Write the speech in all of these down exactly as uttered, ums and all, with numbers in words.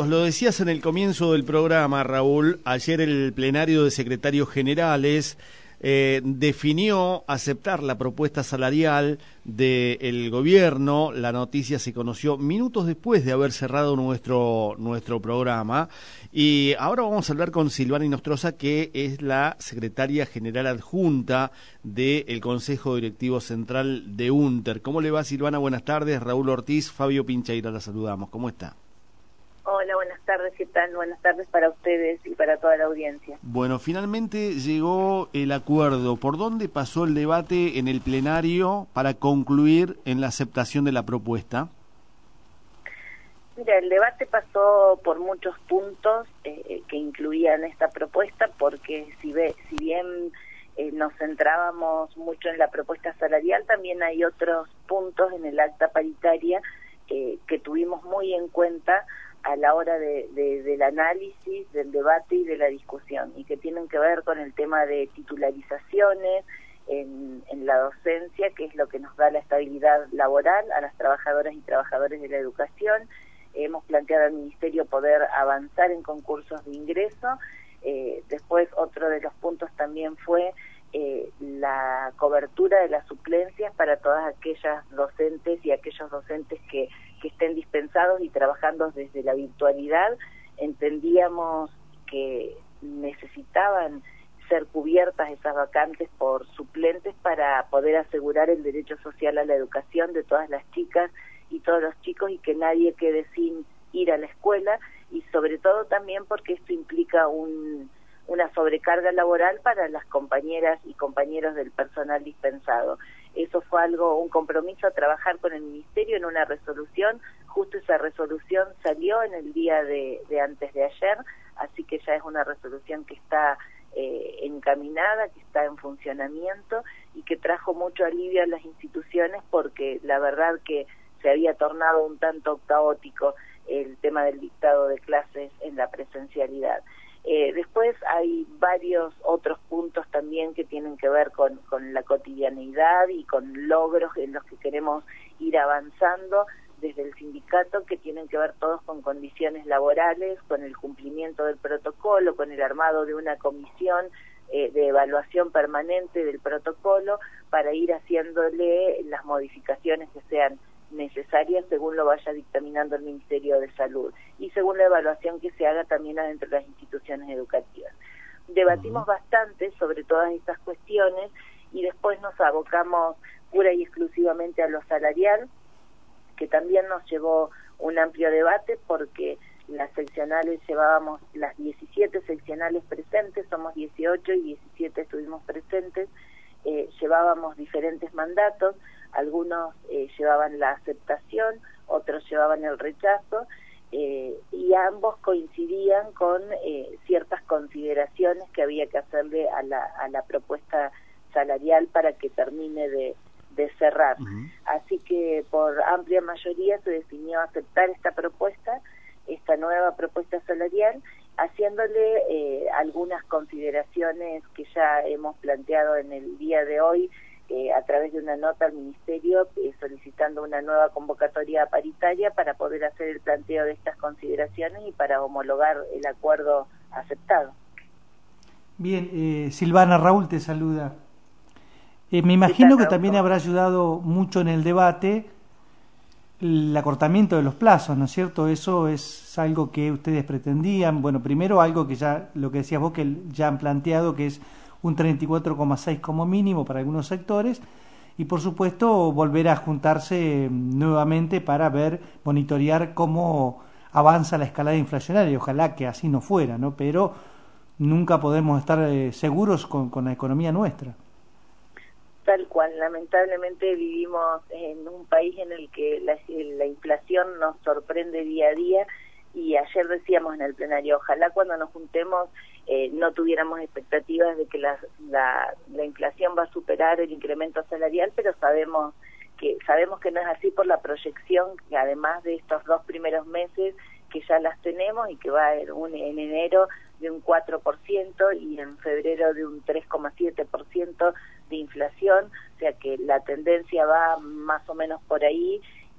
Nos lo decías en el comienzo del programa, Raúl, ayer el plenario de secretarios generales eh, definió aceptar la propuesta salarial del gobierno. La noticia se conoció minutos después de haber cerrado nuestro, nuestro programa. Y ahora vamos a hablar con Silvana Inostroza, que es la secretaria general adjunta del Consejo Directivo Central de UNTER. ¿Cómo le va, Silvana? Buenas tardes. Raúl Ortiz, Fabio Pincheira, la saludamos. ¿Cómo está? Hola, buenas tardes, ¿qué tal? Buenas tardes para ustedes y para toda la audiencia. Bueno, finalmente llegó el acuerdo. ¿Por dónde pasó el debate en el plenario para concluir en la aceptación de la propuesta? Mira, el debate pasó por muchos puntos eh, que incluían esta propuesta, porque si, ve, si bien eh, nos centrábamos mucho en la propuesta salarial, también hay otros puntos en el acta paritaria eh, que tuvimos muy en cuenta a la hora de, de, del análisis, del debate y de la discusión, y que tienen que ver con el tema de titularizaciones en, en la docencia, que es lo que nos da la estabilidad laboral a las trabajadoras y trabajadores de la educación. Hemos planteado al Ministerio poder avanzar en concursos de ingreso. Eh, después otro de los puntos también fue eh, la cobertura de las suplencias para todas aquellas docentes y aquellos docentes que que estén dispensados y trabajando desde la virtualidad. Entendíamos que necesitaban ser cubiertas esas vacantes por suplentes para poder asegurar el derecho social a la educación de todas las chicas y todos los chicos, y que nadie quede sin ir a la escuela, y sobre todo también porque esto implica un, una sobrecarga laboral para las compañeras y compañeros del personal dispensado. Eso fue algo, un compromiso a trabajar con el Ministerio en una resolución. Justo esa resolución salió en el día de, de antes de ayer, así que ya es una resolución que está eh, encaminada, que está en funcionamiento y que trajo mucho alivio a las instituciones, porque la verdad que se había tornado un tanto caótico el tema del dictado de clases en la presencialidad. Eh, después hay varios otros puntos también que tienen que ver con, con la cotidianeidad y con logros en los que queremos ir avanzando desde el sindicato, que tienen que ver todos con condiciones laborales, con el cumplimiento del protocolo, con el armado de una comisión eh, de evaluación permanente del protocolo para ir haciéndole las modificaciones que sean necesarias según lo vaya dictaminando el Ministerio de Salud y según la evaluación que se haga también adentro de las instituciones educativas. Debatimos uh-huh. bastante sobre todas estas cuestiones y después nos abocamos pura y exclusivamente a lo salarial, que también nos llevó un amplio debate, porque las seccionales llevábamos, las diecisiete seccionales presentes, somos dieciocho y diecisiete estuvimos presentes, eh, llevábamos diferentes mandatos. Algunos eh, llevaban la aceptación, otros llevaban el rechazo, eh, y ambos coincidían con eh, ciertas consideraciones que había que hacerle a la, a la propuesta salarial para que termine de, de cerrar. Uh-huh. Así que por amplia mayoría se definió aceptar esta propuesta, esta nueva propuesta salarial, haciéndole eh, algunas consideraciones que ya hemos planteado en el día de hoy, Eh, a través de una nota al Ministerio eh, solicitando una nueva convocatoria paritaria para poder hacer el planteo de estas consideraciones y para homologar el acuerdo aceptado. Bien, eh, Silvana, Raúl te saluda. Eh, me imagino que también habrá ayudado mucho en el debate el acortamiento de los plazos, ¿no es cierto? Eso es algo que ustedes pretendían. Bueno, primero algo que ya, lo que decías vos, que ya han planteado, que es un treinta y cuatro coma seis como mínimo para algunos sectores, y por supuesto volver a juntarse nuevamente para ver, monitorear cómo avanza la escalada inflacionaria. Ojalá que así no fuera, ¿no? Pero nunca podemos estar eh, seguros con, con la economía nuestra. Tal cual, lamentablemente vivimos en un país en el que la, la inflación nos sorprende día a día, y ayer decíamos en el plenario, ojalá cuando nos juntemos eh, no tuviéramos expectativas de que la, la, la inflación va a superar el incremento salarial, pero sabemos que sabemos que no es así por la proyección, que además de estos dos primeros meses que ya las tenemos, y que va a haber un, en enero de un cuatro por ciento y en febrero de un tres coma siete por ciento de inflación, o sea que la tendencia va más o menos por ahí,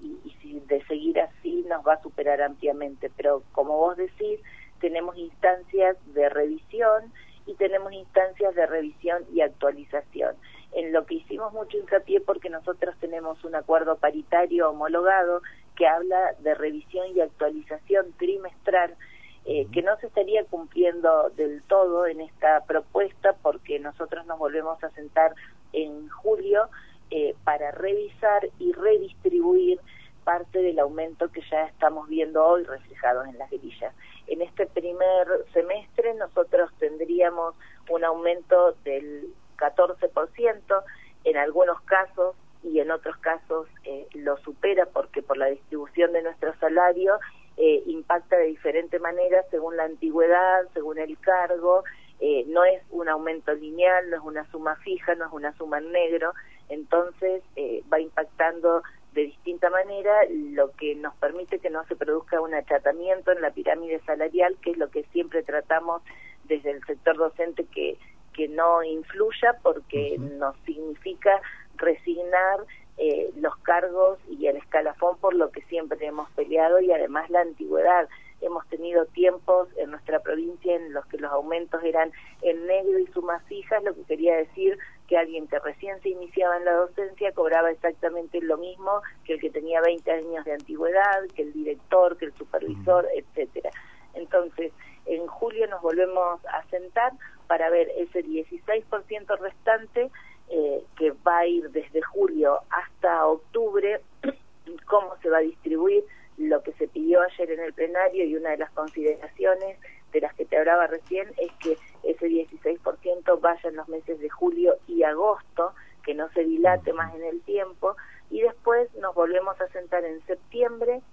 y, y si de seguir así nos va a superar ampliamente. Pero como vos decís, tenemos instancias de revisión y tenemos instancias de revisión y actualización. En lo que hicimos mucho hincapié, porque nosotros tenemos un acuerdo paritario homologado que habla de revisión y actualización trimestral, eh, que no se estaría cumpliendo del todo en esta propuesta, porque nosotros nos volvemos a sentar en julio eh, para revisar y redistribuir parte del aumento que ya estamos viendo hoy reflejados en las grillas. En este primer semestre nosotros tendríamos un aumento del catorce por ciento, en algunos casos y en otros casos eh, lo supera, porque por la distribución de nuestro salario eh, impacta de diferente manera según la antigüedad, según el cargo. Eh, no es un aumento lineal, no es una suma fija, no es una suma en negro, entonces eh, va impactando de distinta manera, lo que nos permite que no se produzca un achatamiento en la pirámide salarial, que es lo que siempre tratamos desde el sector docente que, que no influya, porque uh-huh. nos significa resignar eh, los cargos y el escalafón por lo que siempre hemos peleado, y además la antigüedad. Hemos tenido tiempos en nuestra provincia en los que los aumentos eran en negro y sumas fijas, lo que quería decir que alguien que recién se iniciaba en la docencia cobraba exactamente lo mismo que el que tenía veinte años de antigüedad, que el director, que el supervisor, etcétera. Entonces, en julio nos volvemos a sentar para ver ese dieciséis por ciento restante eh, que va a ir desde julio hasta octubre, cómo se va a distribuir. Lo que se pidió ayer en el plenario, y una de las consideraciones de las que te hablaba recién, es que ese dieciséis por ciento vaya en los meses de julio y agosto, que no se dilate más en el tiempo, y después nos volvemos a sentar en septiembre,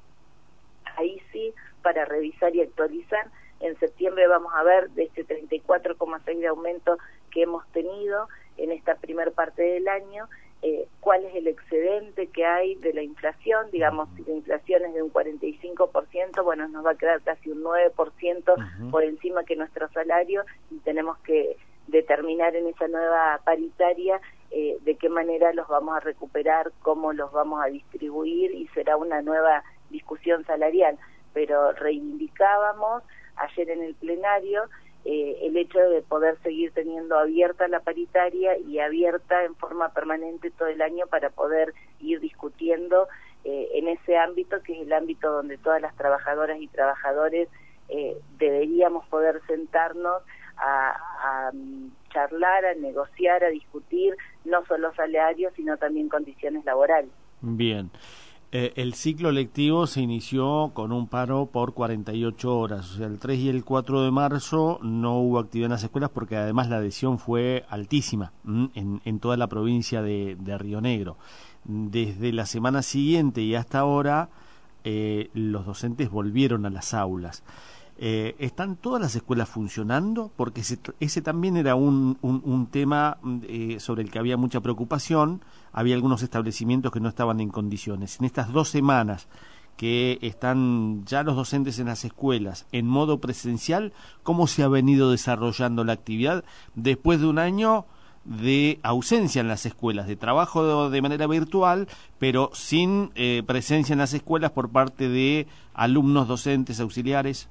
ahí sí, para revisar y actualizar. En septiembre vamos a ver de este treinta y cuatro coma seis de aumento que hemos tenido en esta primer parte del año, Eh, cuál es el excedente que hay de la inflación. Digamos, si la inflación es de un cuarenta y cinco por ciento, bueno, nos va a quedar casi un nueve por ciento uh-huh. por encima que nuestro salario, y tenemos que determinar en esa nueva paritaria eh, de qué manera los vamos a recuperar, cómo los vamos a distribuir, y será una nueva discusión salarial. Pero reivindicábamos ayer en el plenario Eh, el hecho de poder seguir teniendo abierta la paritaria y abierta en forma permanente todo el año para poder ir discutiendo eh, en ese ámbito, que es el ámbito donde todas las trabajadoras y trabajadores eh, deberíamos poder sentarnos a, a charlar, a negociar, a discutir no solo salarios, sino también condiciones laborales. Bien. Eh, el ciclo lectivo se inició con un paro por cuarenta y ocho horas, o sea, el tres y el cuatro de marzo no hubo actividad en las escuelas, porque además la adhesión fue altísima en, en toda la provincia de, de Río Negro. Desde la semana siguiente y hasta ahora, eh, los docentes volvieron a las aulas. Eh, ¿Están todas las escuelas funcionando? Porque ese, ese también era un, un, un tema eh, sobre el que había mucha preocupación. Había algunos establecimientos que no estaban en condiciones. En estas dos semanas que están ya los docentes en las escuelas en modo presencial, ¿cómo se ha venido desarrollando la actividad después de un año de ausencia en las escuelas, de trabajo de manera virtual, pero sin eh, presencia en las escuelas por parte de alumnos, docentes, auxiliares?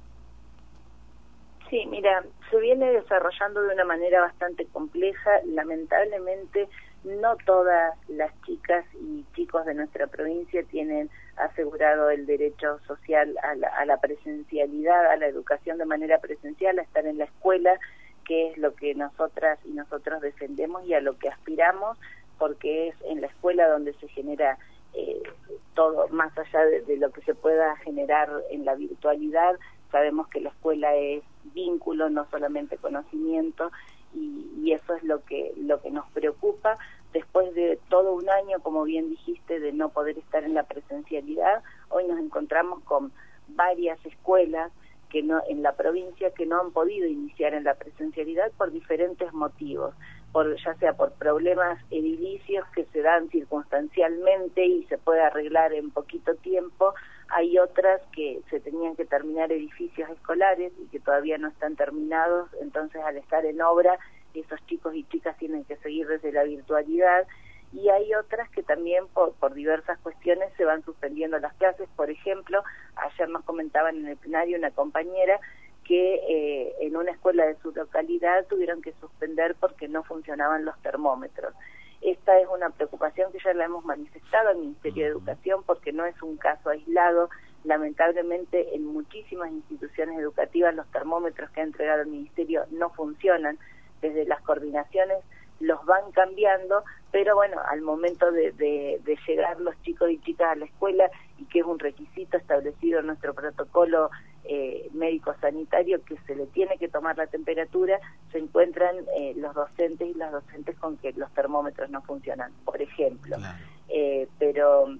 Sí, mira, se viene desarrollando de una manera bastante compleja. Lamentablemente, no todas las chicas y chicos de nuestra provincia tienen asegurado el derecho social a la, a la presencialidad, a la educación de manera presencial, a estar en la escuela, que es lo que nosotras y nosotros defendemos y a lo que aspiramos, porque es en la escuela donde se genera eh, todo, más allá de, de lo que se pueda generar en la virtualidad. Sabemos que la escuela es vínculo, no solamente conocimiento, y, y eso es lo que lo que nos preocupa. Después de todo un año, como bien dijiste, de no poder estar en la presencialidad, hoy nos encontramos con varias escuelas que no en la provincia que no han podido iniciar en la presencialidad por diferentes motivos, por ya sea por problemas edilicios que se dan circunstancialmente y se puede arreglar en poquito tiempo. Hay otras que se tenían que terminar edificios escolares y que todavía no están terminados, entonces al estar en obra esos chicos y chicas tienen que seguir desde la virtualidad, y hay otras que también por, por diversas cuestiones se van suspendiendo las clases. Por ejemplo, ayer nos comentaban en el plenario una compañera que eh, en una escuela de su localidad tuvieron que suspender porque no funcionaban los termómetros. Esta es una preocupación que ya la hemos manifestado al Ministerio de Educación porque no es un caso aislado. Lamentablemente en muchísimas instituciones educativas los termómetros que ha entregado el Ministerio no funcionan. Desde las coordinaciones los van cambiando, pero bueno, al momento de, de, de llegar los chicos y chicas a la escuela, y que es un requisito establecido en nuestro protocolo eh, médico-sanitario, que se le tiene que tomar la temperatura, se encuentran eh, los docentes y las docentes con que los termómetros no funcionan, por ejemplo. Claro. Eh, pero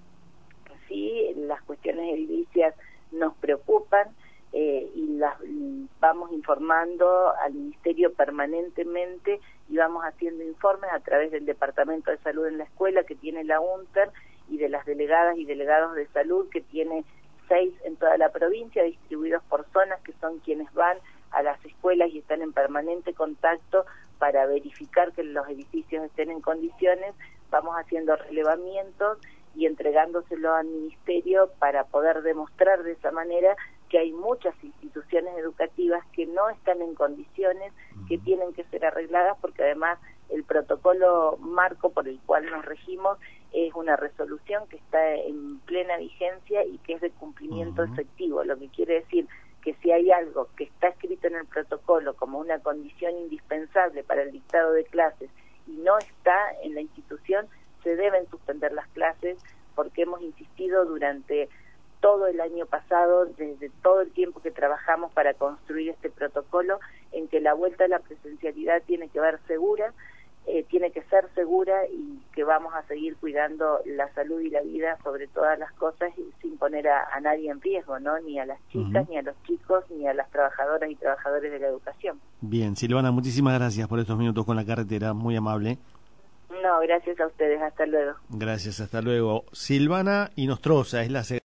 sí, las cuestiones edilicias nos preocupan, eh, y las vamos informando al Ministerio permanentemente y vamos haciendo informes a través del Departamento de Salud en la escuela que tiene la UNTER y de las delegadas y delegados de salud que tiene seis en toda la provincia, distribuidos por zonas, que son quienes van a las escuelas y están en permanente contacto para verificar que los edificios estén en condiciones. Vamos haciendo relevamientos y entregándoselo al Ministerio para poder demostrar de esa manera que hay muchas instituciones educativas que no están en condiciones, que tienen que ser arregladas, porque además el protocolo marco por el cual nos regimos es una resolución que está en plena vigencia y que es de cumplimiento uh-huh. efectivo, lo que quiere decir que si hay algo que está escrito en el protocolo como una condición indispensable para el dictado de clases y no está en la institución, se deben suspender las clases, porque hemos insistido durante todo el año pasado, desde todo el tiempo que trabajamos para construir este protocolo, en que la vuelta a la presencialidad tiene que ver segura, eh, tiene que ser segura, y que vamos a seguir cuidando la salud y la vida sobre todas las cosas, y sin poner a, a nadie en riesgo, ¿no? Ni a las chicas, uh-huh. ni a los chicos, ni a las trabajadoras y trabajadores de la educación. Bien, Silvana, muchísimas gracias por estos minutos con la carretera, muy amable. No, gracias a ustedes, hasta luego. Gracias, hasta luego. Silvana Inostroza es la